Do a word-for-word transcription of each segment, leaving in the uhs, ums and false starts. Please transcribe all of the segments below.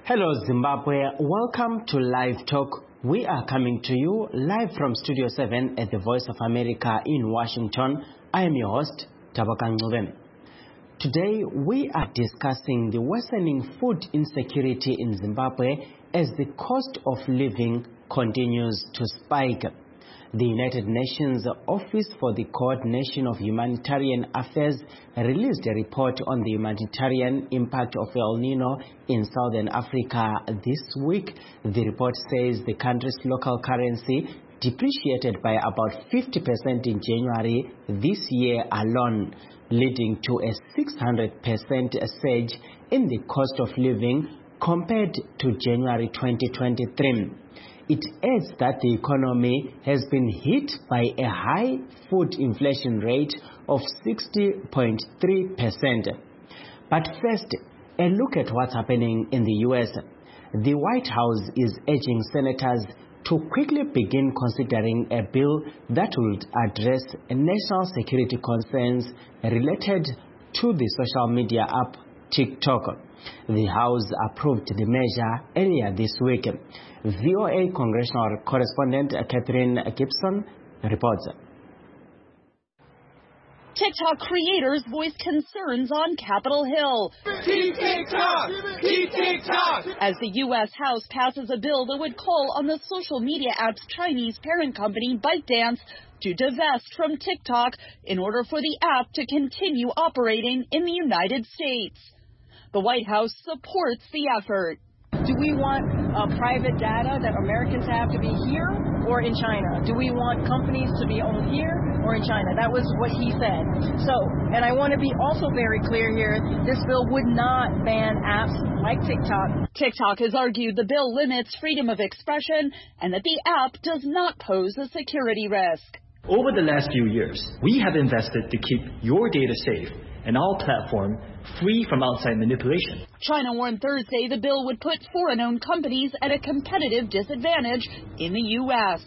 Hello Zimbabwe, welcome to Live Talk. We are coming to you live from Studio seven at the Voice of America in Washington. I am your host, Tabaka Ngube. Today we are discussing the worsening food insecurity in Zimbabwe as the cost of living continues to spike. The United Nations Office for the Coordination of Humanitarian Affairs released a report on the humanitarian impact of El Nino in Southern Africa this week. The report says the country's local currency depreciated by about fifty percent in January this year alone, leading to a six hundred percent surge in the cost of living compared to January twenty twenty-three. It adds that the economy has been hit by a high food inflation rate of sixty point three percent. But first, a look at what's happening in the U S. The White House is urging senators to quickly begin considering a bill that would address national security concerns related to the social media app TikTok. The House approved the measure earlier this week. V O A congressional correspondent Catherine Gibson reports. TikTok creators voice concerns on Capitol Hill TikTok! TikTok! as the U S House passes a bill that would call on the social media app's Chinese parent company ByteDance to divest from TikTok in order for the app to continue operating in the United States. The White House supports the effort. Do we want uh, private data that Americans have to be here or in China? Do we want companies to be owned here or in China? That was what he said. So, and I want to be also very clear here, this bill would not ban apps like TikTok. TikTok has argued the bill limits freedom of expression and that the app does not pose a security risk. Over the last few years, we have invested to keep your data safe and our platform free from outside manipulation. China warned Thursday the bill would put foreign-owned companies at a competitive disadvantage in the U S.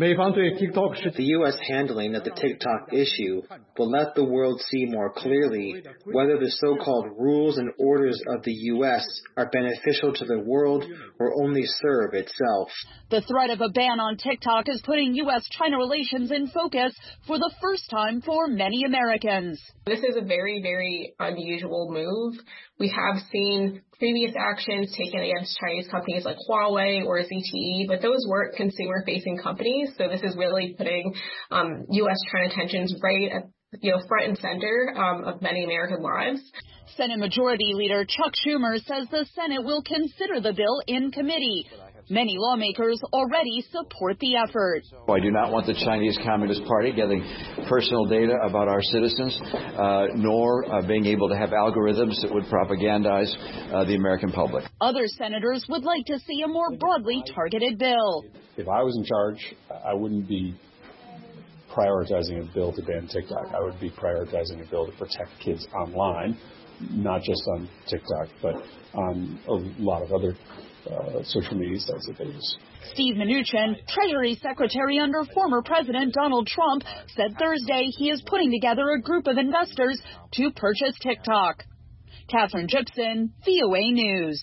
The U S handling of the TikTok issue will let the world see more clearly whether the so-called rules and orders of the U S are beneficial to the world or only serve itself. The threat of a ban on TikTok is putting U S China relations in focus for the first time for many Americans. This is a very, very unusual move. We have seen previous actions taken against Chinese companies like Huawei or Z T E, but those weren't consumer-facing companies. So this is really putting um, U S China tensions right at you know front and center um, of many American lives. Senate Majority Leader Chuck Schumer says the Senate will consider the bill in committee. Many lawmakers already support the effort. I do not want the Chinese Communist Party getting personal data about our citizens, uh, nor uh, being able to have algorithms that would propagandize uh, the American public. Other senators would like to see a more broadly targeted bill. If I was in charge, I wouldn't be prioritizing a bill to ban TikTok. I would be prioritizing a bill to protect kids online, not just on TikTok, but on a lot of other Uh, social media sites that they use. Steve Mnuchin, Treasury Secretary under former President Donald Trump, said Thursday he is putting together a group of investors to purchase TikTok. Catherine Gibson, V O A News.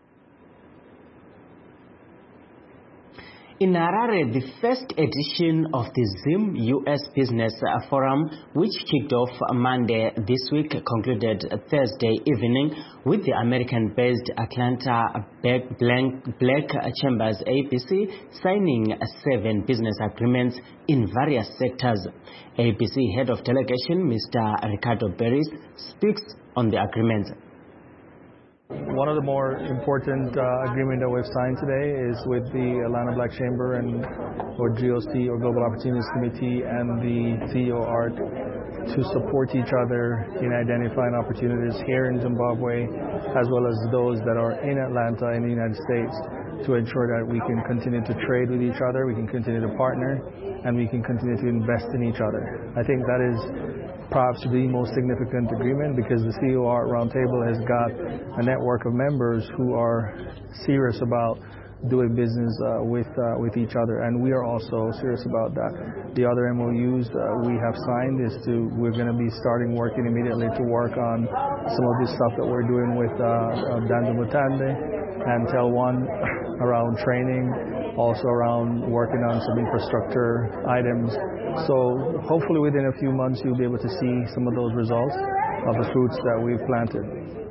In Harare, the first edition of the Zim U S Business Forum, which kicked off Monday this week, concluded Thursday evening with the American-based Atlanta Black Chambers A B C signing seven business agreements in various sectors. A B C Head of Delegation, Mister Ricardo Beris, speaks on the agreements. One of the more important uh, agreement that we've signed today is with the Atlanta Black Chamber and or G O C or Global Opportunities Committee and the C E O ARC to support each other in identifying opportunities here in Zimbabwe as well as those that are in Atlanta in the United States to ensure that we can continue to trade with each other, we can continue to partner, and we can continue to invest in each other. I think that is perhaps the most significant agreement because the C E O ARC Roundtable has got a network of members who are serious about doing business uh, with uh, with each other, and we are also serious about that. The other M O Us uh, we have signed is to we're going to be starting working immediately to work on some of this stuff that we're doing with uh, uh, Danza Mutande and Tel one around training, also around working on some infrastructure items. So hopefully within a few months you'll be able to see some of those results of the fruits that we've planted.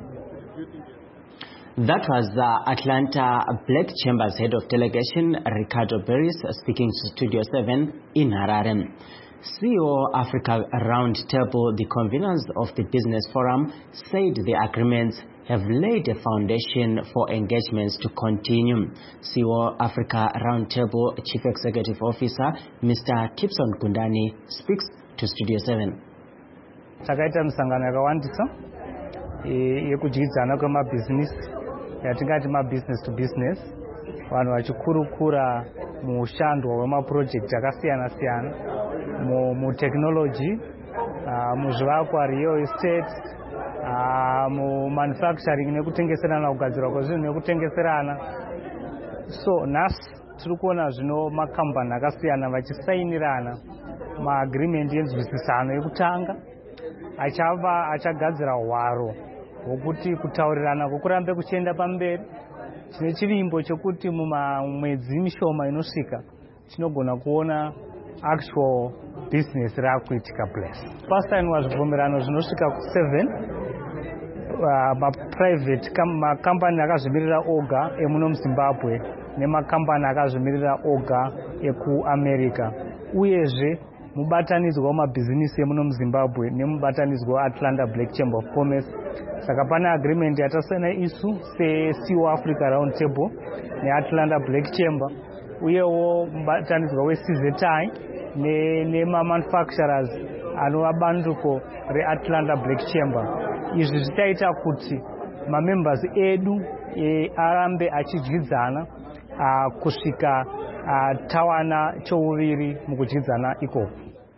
That was the Atlanta Black Chamber's head of delegation, Ricardo Beris, speaking to Studio seven in Harare. C E O Africa Roundtable, the conveners of the Business Forum, said the agreements have laid a foundation for engagements to continue. C E O Africa Roundtable Chief Executive Officer, Mister Kipson Kundani, speaks to Studio seven. Takaita msangano yakawandisa yekujidzana kwema business yatingati ma business to business, vanhu vachikurukura mushando wema project akasiyana siyana mu, mu technology, uh, muzvivakwa, real estate, uh, mu manufacturing nekutengeserana, kugadzirwa kwezvinhu nekutengeserana. So nhasi tiri kuona zvino makambani akasiyana vachisainirana maagreement enzwisisano yekutanga achava achagadzira hwaro hwokuti kutaurirana kwokurambe kuchienda pamberi. Tine chivimbo chekuti mumamwedzi mishoma inosvika tinogona kuona actual business rakuitika place. Pasainwa zvibvumirano zvinosvika ku seven, uh, maprivate makampani akazvimirira oga emuno muZimbabwe nemakambani akazvimirira oga ekuAmerica, uyezve mubatanidzwa wamabhizinisi emuno muZimbabwe nemubatanidzwa weAtlanta Black Chamber of Commerce. Saka pane agreement yatasaina isu se-C E O Africa Roundtable neAtlanta Black Chamber, uyewo mubatanidzwa we-C Z I nema-manufacturers anova banduko reAtlanta Black Chamber. Izvi zvitaita kuti mamembers edu e, arambe achidyidzana uh, kusvika uh, tawana chouviri mukudyidzana ikoko.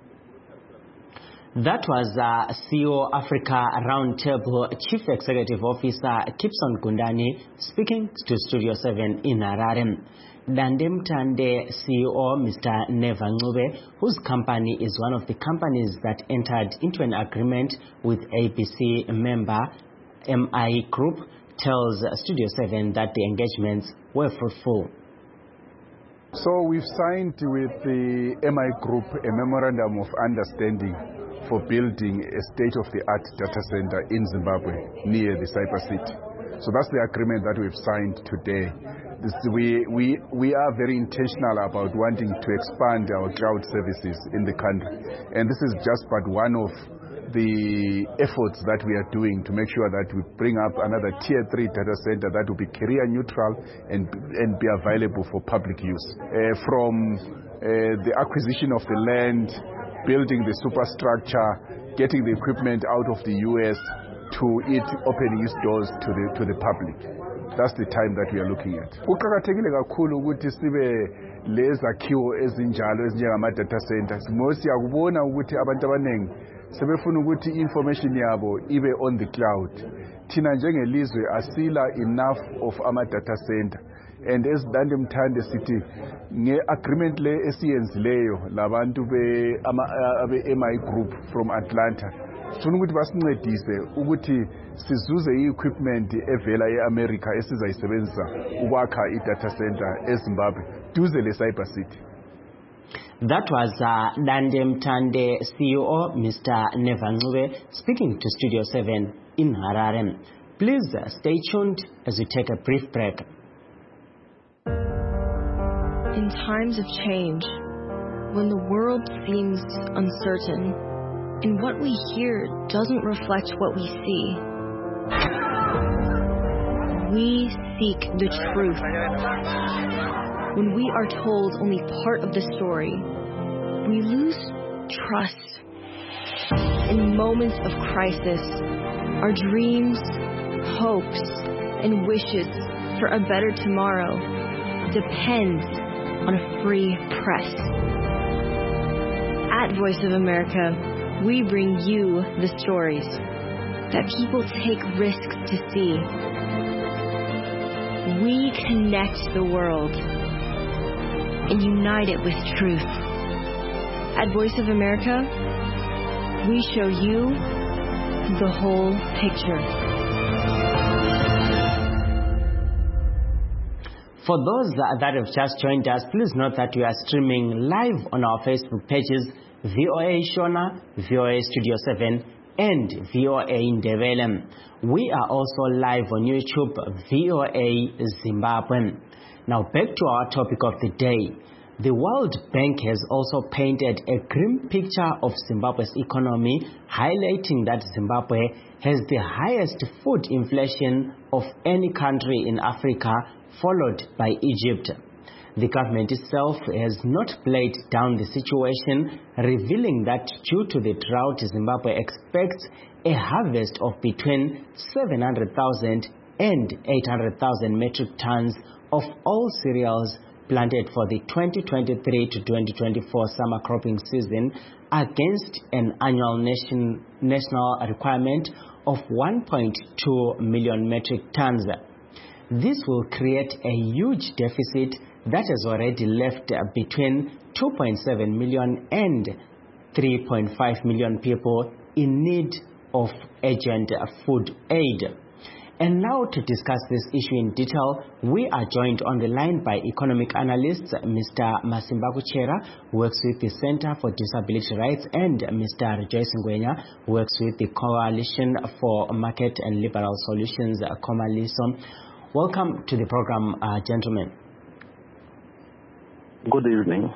That was uh, C E O Africa Roundtable Chief Executive Officer Kipson Kundani speaking to Studio seven in Harare. Dande Mtande C E O Mister Neva Ncube, whose company is one of the companies that entered into an agreement with A B C member M I Group, tells Studio seven that the engagements were fruitful. So we've signed with the M I Group a memorandum of understanding for building a state-of-the-art data center in Zimbabwe near the Cyber City. So that's the agreement that we've signed today. This, we, we, we are very intentional about wanting to expand our cloud services in the country. And this is just but one of the efforts that we are doing to make sure that we bring up another tier three data center that will be career neutral and, and be available for public use. Uh, from uh, the acquisition of the land, building the superstructure, getting the equipment out of the U S to it opening its doors to the, to the public. That's the time that we are looking at. Kuqakathekile kakhulu ukuthi sibe lezakhiwo ezinjalo ezinjengama data centers. Mosi akubona ukuthi abantu abaningi sebefuna ukuthi information yabo ibe on the cloud. Thina njengelizwe asila enough of ama data center. And as Dande Mtande sithi nge-agreement le esiyenzileyo labantu be-M I Group from Atlanta, sifuna ukuthi basincedise ukuthi sizuze i-equipment evela e-America esizayisebenzisa ukwakha i-data center eZimbabwe duze le-Cyber City. That was uh, Dande Mtande C E O Mister Neva Ncube speaking to Studio seven in Harare. Please uh, stay tuned as we take a brief break. In times of change, when the world seems uncertain and what we hear doesn't reflect what we see, we seek the truth. When we are told only part of the story, we lose trust. In moments of crisis, our dreams, hopes, and wishes for a better tomorrow depends on a free press. At Voice of America, we bring you the stories that people take risks to see. We connect the world and unite it with truth. At Voice of America, we show you the whole picture. For those that have just joined us, please note that we are streaming live on our Facebook pages, V O A Shona, V O A Studio seven, and V O A Ndebele. We are also live on YouTube, V O A Zimbabwe. Now back to our topic of the day. The World Bank has also painted a grim picture of Zimbabwe's economy, highlighting that Zimbabwe has the highest food inflation of any country in Africa, followed by Egypt. The government itself has not played down the situation, revealing that due to the drought, Zimbabwe expects a harvest of between seven hundred thousand and eight hundred thousand metric tons of all cereals planted for the twenty twenty-three to twenty twenty-four summer cropping season, against an annual nation, national requirement of one point two million metric tons. This will create a huge deficit that has already left between two point seven million and three point five million people in need of urgent food aid. And now to discuss this issue in detail, we are joined on the line by economic analysts Mister Masimba Kuchera, who works with the Center for Disability Rights, and Mister Rejoice Ngwenya, who works with the Coalition for Market and Liberal Solutions, Comaliso. Welcome to the program, uh, gentlemen. Good evening.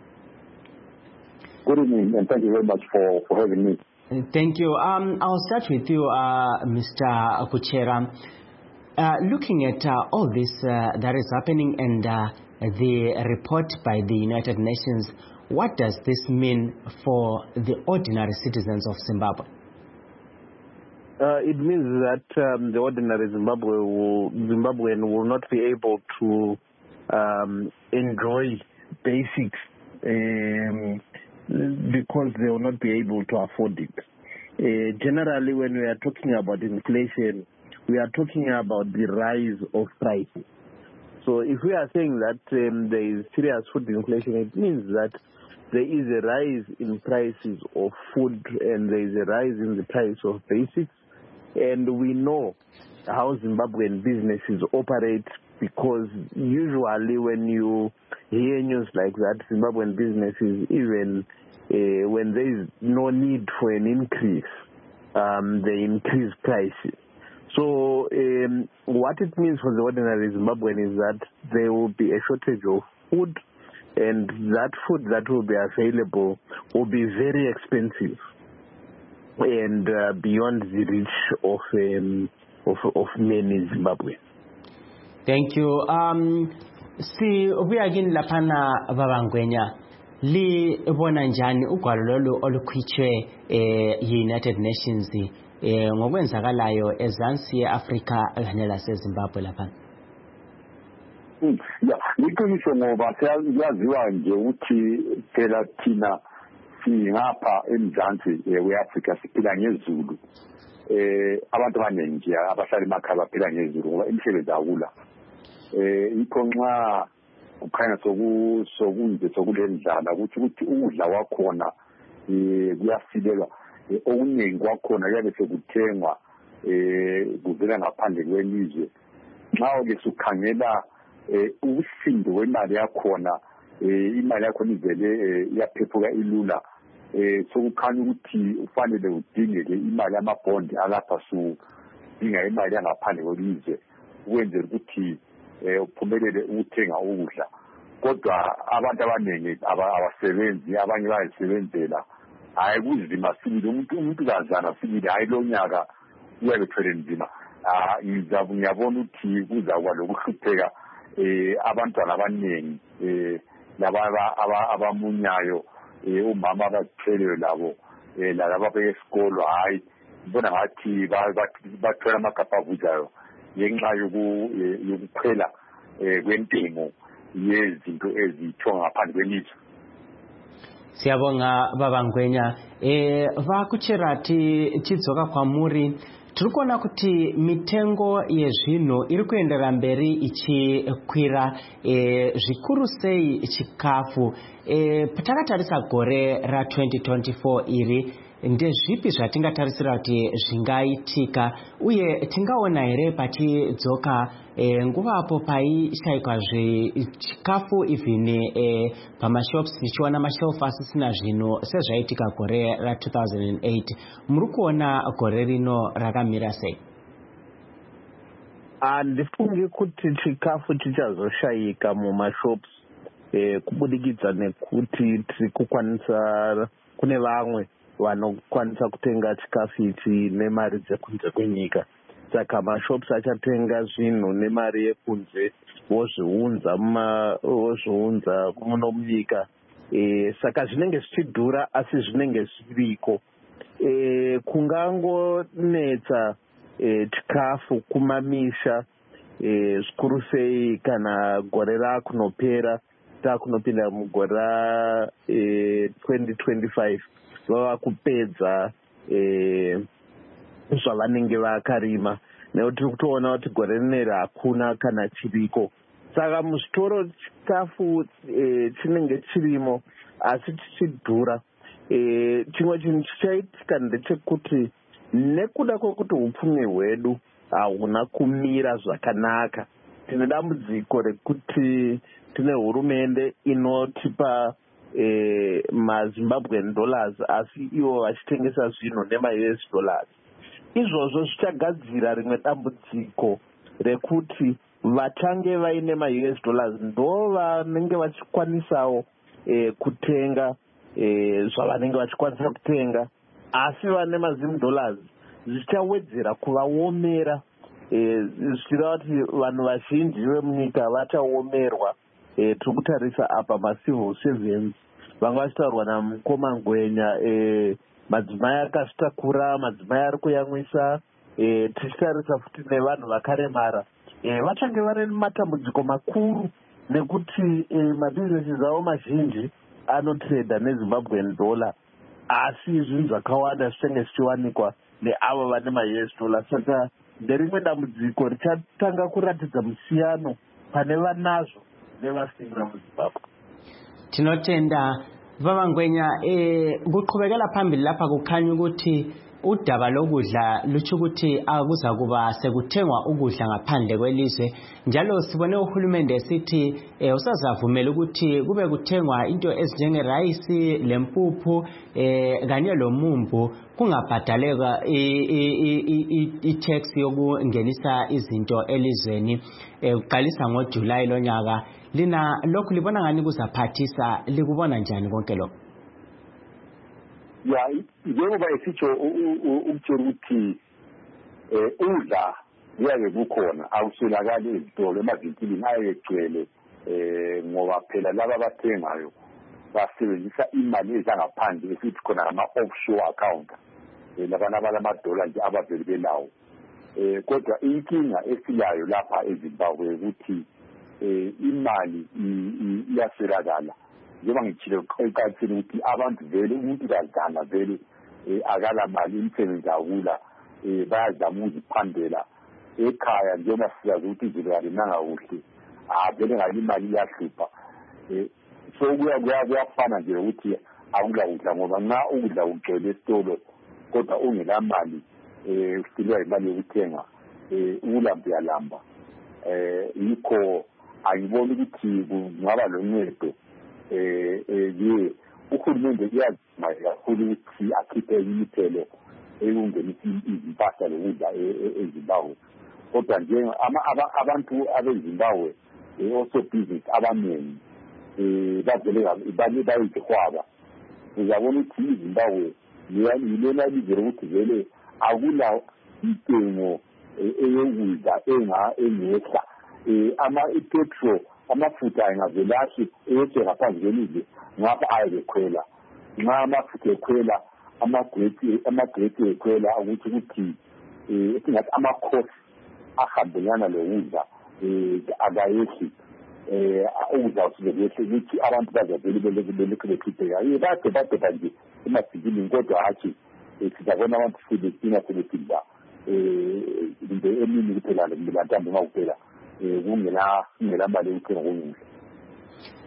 Good evening, and thank you very much for, for having me. Thank you. Um, I'll start with you, uh, Mister Kuchera. Uh, looking at uh, all this uh, that is happening and uh, the report by the United Nations, what does this mean for the ordinary citizens of Zimbabwe? Uh, it means that um, the ordinary Zimbabwe will, Zimbabwean will not be able to um, enjoy basics um, because they will not be able to afford it. Uh, generally, when we are talking about inflation, we are talking about the rise of prices. So if we are saying that um, there is serious food inflation, it means that there is a rise in prices of food and there is a rise in the price of basics. And we know how Zimbabwean businesses operate, because usually when you hear news like that, Zimbabwean businesses, even uh, when there is no need for an increase, um, they increase prices. So um, what it means for the ordinary Zimbabwean is that there will be a shortage of food, and that food that will be available will be very expensive and uh, beyond the reach of, um, of, of many Zimbabweans. Thank you. Um, si ubuyakini lapana babangwenya li bona njani ugwalo lolu olukhitshwe eh, United Nations eh, ngokwenzakalayo ezansi ye-Afrika kanye laseZimbabwe lapha? Mm, yeah, iqiniso ngoba siyaziwa nje ukuthi phela thina singapha eMzansi we-Afrika siphila ngezulu. Eh abantu abaningi nje abahlala emakhaya baphila ngezulu ngoba imisebenzi akula. Eh ikho nxa kukhanya soku sokunje sokulendlala ukuthi ukuthi ukudla wakhona eh kuyasilelwa, okuningi kwakhona kuyabe sekuthengwa eh kuvela ngaphandle kwelizwe. Nxa ke sukhangela eh usindo wemali yakhona, eh imali yakhona ivele iyaphephuka ilula. Eh sokukhanya ukuthi ufanele udingeke imali yamabhondi alapha su dinga imali yangaphandle kwelizwe ukwenzela ukuthi eh uphumelele ukuthenga ukudla. Kodwa abantu abaningi abasebenzi, abanye bayasebenzela, hayi kuzima sibili umuntu umuntu kazana sibili hayi lo nyaka uyabethwele nzima. Ah ngiyabona ukuthi kuzakuba lokuhlupheka eh abantwana abaningi eh laba abamunyayo eh umama abatheleyo labo eh laba beke esikolo, hayi ngibona ngathi bathola amagabha avuzayo ngenxa yokuphela eh kwentengo yezinto ezithonga ngaphandle kwelizwe. Siyabonga babangwenya. Eh vakucherati chidzoka kwamuri tiri kuona kuti mitengo yezvinhu iri kuendera mberi ichikwira, e, zvikuru sei chikafu. E, takatarisa gore ra twenty twenty-four iri ndezvipi zvatingatarisira kuti zvingaitika uye tingaona here pachidzoka e, nguvapo paishayikwa zvechikafu even e, pamashops tichiona mashelf asisina zvinhu sezvaitika gore ra two thousand eight. Muri kuona gore rino rakamira sei? Handifungi kuti chikafu chichazoshayika mumashops eh, kubudikidza nekuti tiri kukwanisa kune vamwe vanokwanisa kutenga chikafu ichi nemari dzekunze kwenyika. Saka mashops achatenga zvinhu nemari yekunze vozviunza vozviunza muno munyika. E, saka zvinenge zvichidhura asi zvinenge zviriko. E, kungangonetsa e, chikafu kumamisha e, zvikuru sei kana gore rakunopera takunopinda mugore ra e, twenty twenty-five vava kupedza e, zvavanenge vakarima nekuti tiri kutoona kuti gore rineri hakuna kana chiriko. Saka muzvitoro chikafu e, chinenge chirimo asi chichidhura. E, chimwe chinhu chichaitika ndechekuti nekuda kwekuti upfumi hwedu hauna kumira zvakanaka, tine dambudziko rekuti tine hurumende inotipa e, maZimbabwean dollars asi ivo vachitengesa zvinhu nema-U S dollars. Izvozvo zvichagadzira rimwe dambudziko rekuti vachange vaine ma-U S dollars ndo vanenge vachikwanisawo e, kutenga e, zvavanenge vachikwanisa kutenga, asi vane ma-Zim dollars zvichawedzera kuvaomera e, zvichireva kuti vanhu vazhinji vemunyika vachaomerwa. E, tiri kutarisa apa macivil servants vanga vachitaurwa namukoma Ngwenya, e, madzimai akazvitakura, madzimai ari kuyamwisa, e, tichitarisa futi nevanhu vakaremara e, vachange vari matambudziko makuru nekuti e, mabhizinesi avo mazhinji anotreda neZimbabwean dollar asi zvinhu zvakawanda zvichange zvichiwanikwa neavo vane ma-U S dollar. Saka nderimwe dambudziko richatanga kuratidza musiyano pane vanazvo nevasina muZimbabwe. Tinotenda Baba Ngwenya. eh kuqhubekela phambili lapha kukhanya ukuthi udaba lokudla luthi ukuthi akuza kuba sekuthengwa ukudla ngaphandle kwelizwe, njalo sibone uhulumende esithi eh usazavumela ukuthi kube kuthengwa into ezinjenge rice lempuphu eh kanye lomumbu kungabhadaleka i-tax yokungenisa izinto elizweni uqalisa ngoJuly lonyaka. Lina lokhu libona ngani kuzaphathisa, likubona njani konke lokho? Ya njengoba esitsho ukutshela ukuthi eh udla kuyabe kukhona awusolakali ezitolo emavinkilini ayegcwele eh ngoba phela laba abathengayo basebenzisa imali ezangaphandle esithi khona ama offshore account labana balamadola nje abavele belawo. Eh kodwa inkinga esilayo lapha eZimbabwe ukuthi eh imali iyaswelakala. Njengoba ngitshilo eqathini ukuthi abantu vele umuntu kadala vele akala mali imisebenzi akula bayazama ukuziphandela ekhaya njengoba siyazi ukuthi izinto alinanga kuhle avele ngale imali iyahlupha. So kuyafana nje ukuthi akula kudla ngoba nxa ukudla kugcwele esitolo kodwa ungela mali usilwa imali yokuthenga ulambe yalamba. Yikho angiboni ukuthi kungaba loncedo. eh eh uhulumende uyazima kakhulu ukuthi akhiphe imithelo eyungenisa izimpahla lokudla eZimbabwe, kodwa nje abantu abeZimbabwe also business abaningi eh bavele bani bayihwaba. Uzabona ukuthi iZimbabwe yilona lizwe ukuthi vele akula intengo eyokudla enga engehla ama ipetrol amafutha engavelashi eyethe ngaphandle kwelizwe ngapha ayekhwela nxa amafutha ekhwela amagrethi amagrethi ekhwela ukuthi ukuthi eh singathi amakhosi ahambelana lokudla eh akayeshi eh ukudla usizekehle ukuthi abantu bazavele belekele bekhipeka eh bade bade banje emasikini kodwa hathi sizabona abantu sebethina sebethina eh into emini kuphela le milantambo ngawuphela kungela ngela mali ukuthenga ukudla.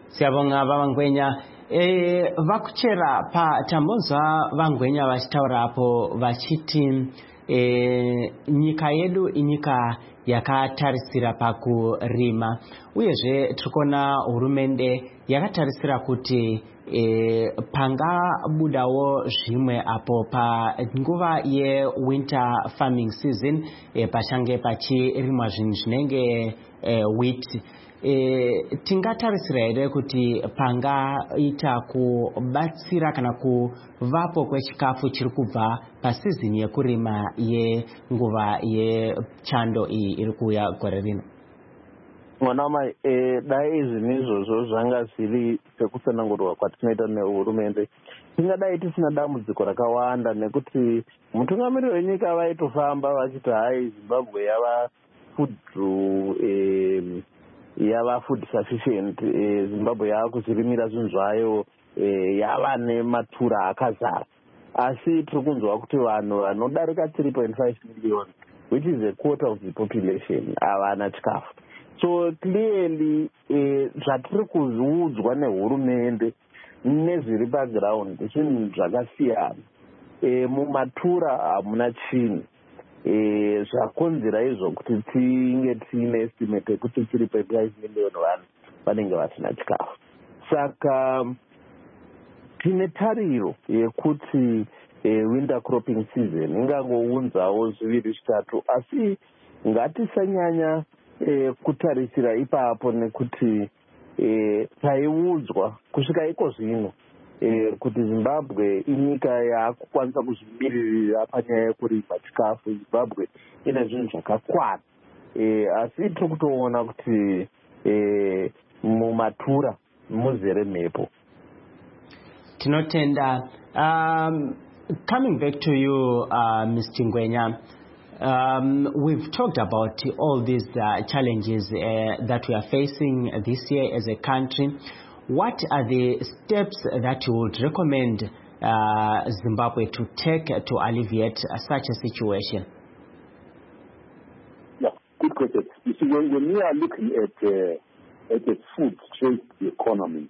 Siyabonga Vangwenya. E, vakuchera pa tambonzwa Vangwenya vachitaura apo vachiti e, nyika yedu inyika yakatarisira pakurima uyezve tikona hurumende yakatarisira kuti e, pangabudawo zvimwe apo panguva ye-winter farming season e, pachange pachirimwa zvinhu zvinenge e, wheat. E, tingatarisira here kuti pangaita kubatsira kana kuvapo kwechikafu chiri kubva pasizini yekurima yenguva yechando iyi iri kuuya gore rino? Mwana wamai, e, dai izvi izvozvo zvanga zviri sekutsanangurwa kwatinoita nehurumende, tingadai tisina dambudziko rakawanda, nekuti mutungamiriri wenyika vaitofamba vachiti hai Zimbabwe yava food e, yava food sufficient, e, Zimbabwe yava kuzirimira zvinhu zvayo, e, yava nematura akazara. Asi tiri kunzwa kuti vanhu vanodarika three point five million, which is a quarter of the population, havana chikafu. So clearly zvatiri kuudzwa nehurumende nezviri paground zvinhu zvakasiyana. E, mumatura hamuna chinhu. E, zvakonzera izvo kuti tinge tiine estimate yekuti three point five million vanhu vanenge vasina chikafu. Saka tine tariro yekuti e, winter cropping season ingangounzawo zviviri zvitatu, asi ngatisanyanya e, kutarisira ipapo, nekuti e, taiudzwa kusvika iko zvino e, kuti Zimbabwe inyika yakukwanisa kuzvimiririra panyaya yekurima chikafu. Zimbabwe ine zvinhu zvakakwana, e, asi tiri kutoona kuti e, mumatura muzere mhepo. Tinotenda. Um, coming back to you, uh, Mister Ngwenya, um, we've talked about all these uh, challenges uh, that we are facing this year as a country. What are the steps that you would recommend uh, Zimbabwe to take to alleviate uh, such a situation? Yeah, good question. You see, when, when we are looking at uh, at the food trade economy,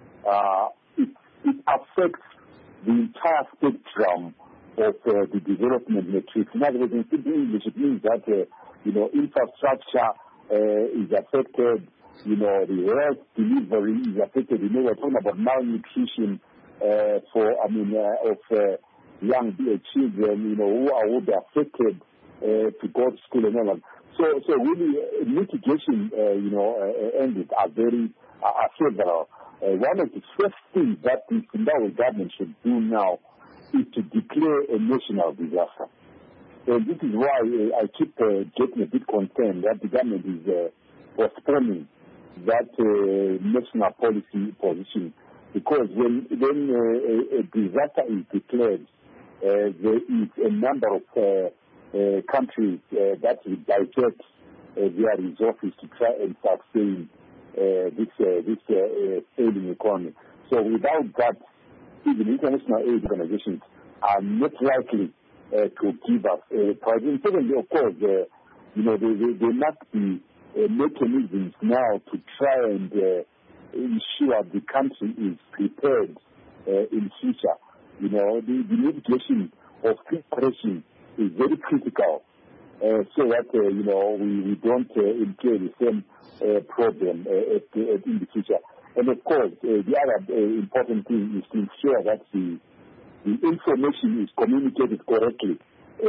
uh, it, it affects the entire spectrum of uh, the development metrics. In other words, in simple English, it means that uh, you know infrastructure uh, is affected. You know, the health delivery is affected. You know, we're talking about malnutrition uh, for, I mean, uh, of uh, young children, you know, who are, who are affected uh, to go to school and all that. So, so really, uh, mitigation, uh, you know, uh, ended are very, uh, are several. Uh, one of the first things that the Zimbabwe government should do now is to declare a national disaster. And this is why uh, I keep uh, getting a bit concerned that the government is uh, postponing that uh, national policy position, because when when uh, a, a disaster is declared, uh, there is a number of uh, uh, countries uh, that will divert uh, their resources to try and sustain uh, this uh, this uh, uh, failing economy. So without that, even international aid organizations are not likely uh, to give us a prize. And secondly, of course, uh, you know, there, there, there must be Uh, mechanisms now to try and uh, ensure the country is prepared uh, in future. You know, the, the mitigation of preparation is very critical uh, so that, uh, you know, we, we don't uh, incur the same uh, problem uh, at, at, in the future. And of course, uh, the other uh, important thing is to ensure that the, the information is communicated correctly.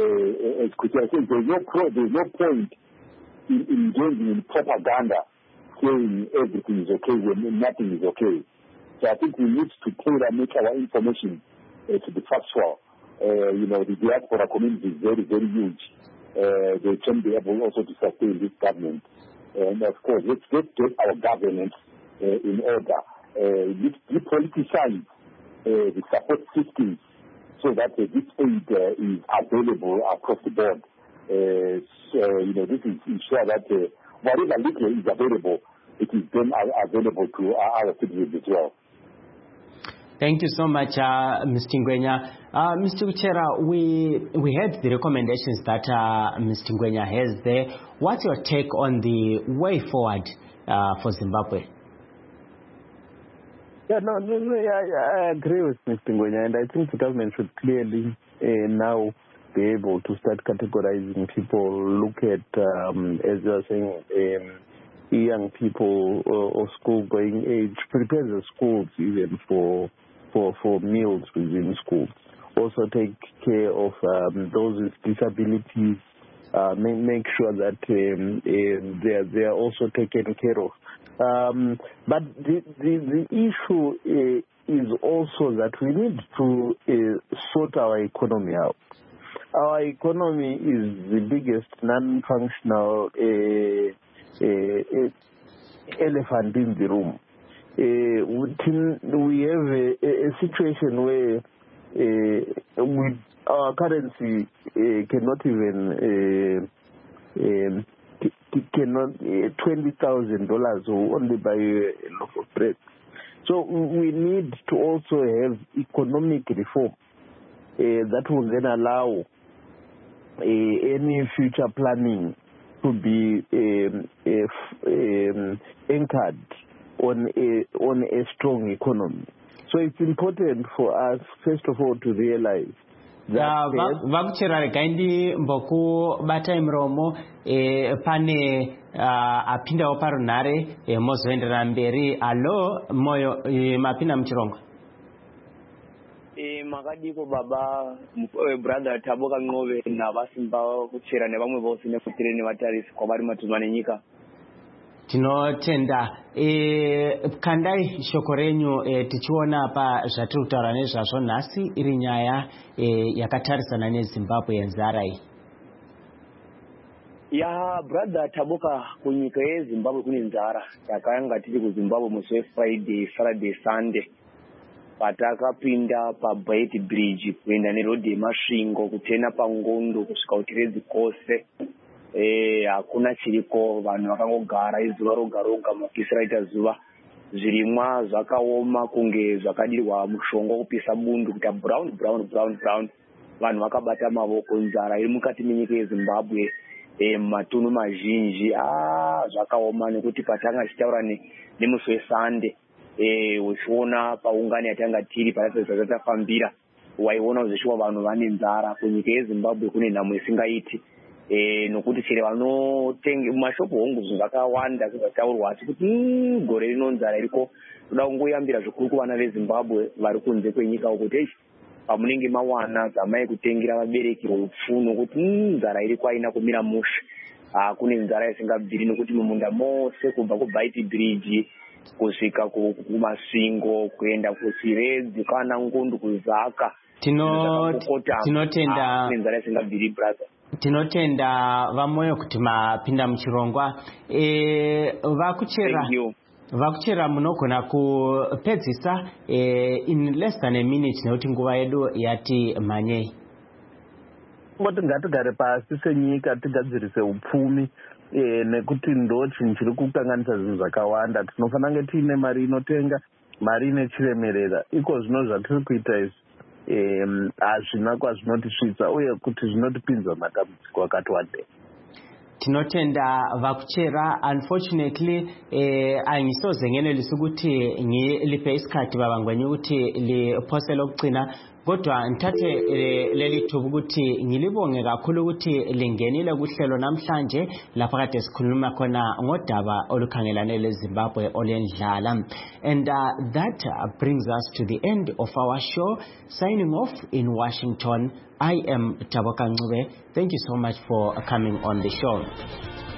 Uh, as quickly as there's no pro- there's no point in engaging in propaganda saying everything is okay when nothing is okay. So I think we need to tailor make our information uh, to be factual. Uh, you know, the diaspora community is very, very huge. Uh, they can be able also to sustain this government. And of course, let's, let's get our governance uh, in order. Uh, let's depoliticize uh, the support systems so that uh, this aid uh, is available across the board. Uh, so, you know, this is ensure that uh, whatever little is available, it is then available to our citizens as well. Thank you so much, uh, Mister Ngwenya. Uh, Mister Kuchera, we we heard the recommendations that uh, Mister Ngwenya has there. What's your take on the way forward uh, for Zimbabwe? Yeah, no, no, no yeah, I agree with Mister Ngwenya, and I think the government should clearly uh, now be able to start categorizing people, look at, um, as you are saying, um, young people uh, of school-going age, prepare the schools even for, for, for meals within schools. Also take care of um, those with disabilities, uh, make, make sure that um, uh, they, are, they are also taken care of. Um, but the, the, the issue uh, is also that we need to uh, sort our economy out. Our economy is the biggest non-functional uh, uh, uh, elephant in the room. Uh, we have a, a situation where uh, with our currency uh, cannot even uh, um, cannot uh, twenty thousand dollars will only buy a loaf of bread. So we need to also have economic reform uh, that will then allow uh, any future planning to be um, uh, um, anchored on a on a strong economy. So it's important for us, first of all, to realize vakuchera rekaindi mboku bata imromo e, pane uh, apinda oparunare e, mozoendera mberi. Alo moyo e, mapinda mchirongo e, makadiko baba e, brother Taboka Ngcobe na vasimba kuchera nevamwe vose nekutireni nevatarisi kwavari matumane nyika. Tinotenda e, kandai shoko renyu e, tichiona pa zvatiri kutaura nezvazvo nhasi iri nyaya e, yakatarisana neZimbabwe yenzara iyi. Ya brother Taboka, kunyika yeZimbabwe kune nzara yakanga tiri kuZimbabwe musi weFriday, Saturday, Sunday patakapinda paBait Bridge kuenda nerodhi yemasvingo kutena pangondo kusvika kuTiredzi kwose. Eh hakuna chiriko, vanhu vakangogara izuva roga roga mapisi raita zuva, zvirimwa zvakaoma kunge zvakadirwa mushonga kupisa bundu kuita brown brown brown brown. Vanhu vakabata mavoko, nzara iri mukati menyika yeZimbabwe eh matunhu mazhinji ah zvakaoma nekuti patanga tichitaura nemusi weSunday eh uchiona paungano yatanga tiri patatafambira waiona zvishuwa vanhu vane nzara. Kunyika yeZimbabwe kune nhamo isingaiti. Eh nokuti chero vanotenga mumashopu hongu zvakawanda zvataurwa asi kuti gore rino nzara iriko kuda kungoyambira zvikuru kuvana veZimbabwe vari kunze kwenyika uko kuti pamunenge mawana dzamai kutengera vabereki upfu nokuti nzara iriko aina kumira mushe. Ah kune nzara isingabviri nokuti mumunda mose kubva kuBait Bridge kusvika kumasvingo kuenda kuTiredzi kana Ngundu kuZaka tino tinotenda nzara isingabviri brother. Tinotenda vamoyo kuti mapinda muchirongwa. E, vakuchera vakuchera munogona kupedzisa e, in less than a minute nekuti nguva yedu yati manyei. Ngoti ngatigare pasi senyika tigadzirise upfumi e, nekuti ndo chinhu chiri kukanganisa zvinhu zvakawanda. Tinofanira kunge tiine mari inotenga, mari inechiremerera. Iko zvino zvatiri kuita izvi hazvina um, kwazvinotisvitsa uye kuti zvinotipinza matambudziko akati wandei. Tinotenda vakuchera. Unfortunately eh, angisozengenelisa ukuthi ngilipe isikhathi babangwenye ukuthi liphose lokugcina, kodwa ngithathe eh, leli thuba ukuthi ngilibonge kakhulu ukuthi lingenile kuhlelo namhlanje lapha kade sikhuluma khona ngodaba olukhangelane leZimbabwe olendlala. And uh, that uh, brings us to the end of our show. Signing off in Washington, I am Taboka Ngcobe. Thank you so much for coming on the show.